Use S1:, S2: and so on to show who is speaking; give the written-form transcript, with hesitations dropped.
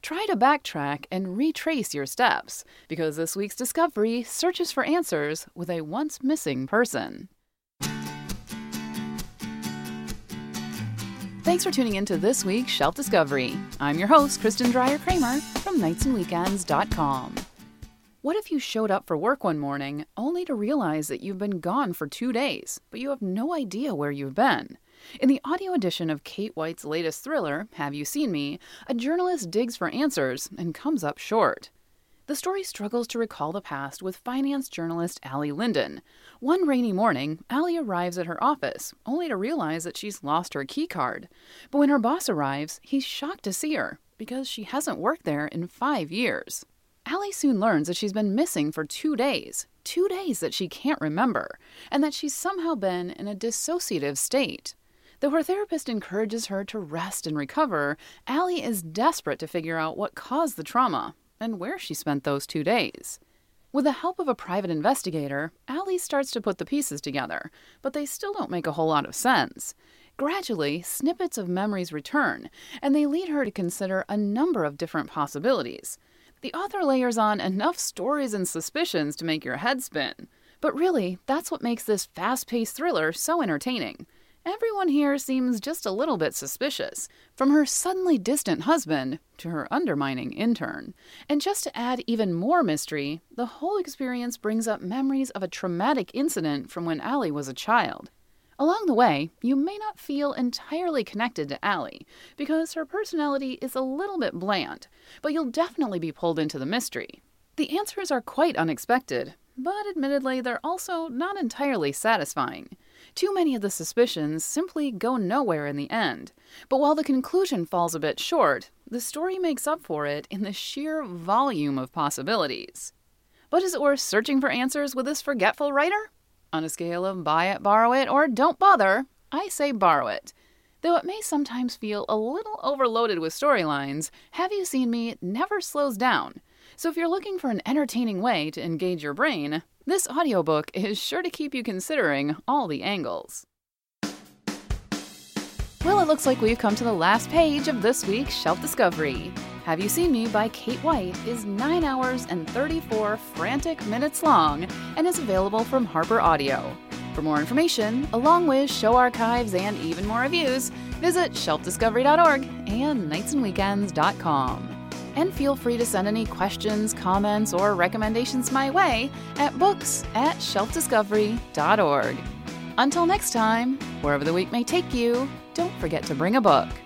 S1: Try to backtrack and retrace your steps, because this week's discovery searches for answers with a once missing person. Thanks for tuning into this week's Shelf Discovery. I'm your host, Kristen Dreyer-Kramer from nightsandweekends.com. What if you showed up for work one morning only to realize that you've been gone for 2 days, but you have no idea where you've been? In the audio edition of Kate White's latest thriller, Have You Seen Me?, a journalist digs for answers and comes up short. The story struggles to recall the past with finance journalist Allie Linden. One rainy morning, Allie arrives at her office, only to realize that she's lost her key card. But when her boss arrives, he's shocked to see her, because she hasn't worked there in 5 years. Allie soon learns that she's been missing for 2 days, 2 days that she can't remember, and that she's somehow been in a dissociative state. Though her therapist encourages her to rest and recover, Allie is desperate to figure out what caused the trauma and where she spent those 2 days. With the help of a private investigator, Allie starts to put the pieces together, but they still don't make a whole lot of sense. Gradually, snippets of memories return, and they lead her to consider a number of different possibilities. The author layers on enough stories and suspicions to make your head spin. But really, that's what makes this fast-paced thriller so entertaining. Everyone here seems just a little bit suspicious, from her suddenly distant husband to her undermining intern. And just to add even more mystery, the whole experience brings up memories of a traumatic incident from when Allie was a child. Along the way, you may not feel entirely connected to Allie, because her personality is a little bit bland, but you'll definitely be pulled into the mystery. The answers are quite unexpected, but admittedly they're also not entirely satisfying. Too many of the suspicions simply go nowhere in the end, but while the conclusion falls a bit short, the story makes up for it in the sheer volume of possibilities. But is it worth searching for answers with this forgetful writer? On a scale of buy it, borrow it, or don't bother, I say borrow it. Though it may sometimes feel a little overloaded with storylines, Have You Seen Me never slows down. So if you're looking for an entertaining way to engage your brain, this audiobook is sure to keep you considering all the angles. Well, it looks like we've come to the last page of this week's Shelf Discovery. Have You Seen Me by Kate White is 9 hours and 34 frantic minutes long and is available from Harper Audio. For more information, along with show archives and even more reviews, visit shelfdiscovery.org and nightsandweekends.com. And feel free to send any questions, comments, or recommendations my way at books@shelfdiscovery.org. Until next time, wherever the week may take you, don't forget to bring a book.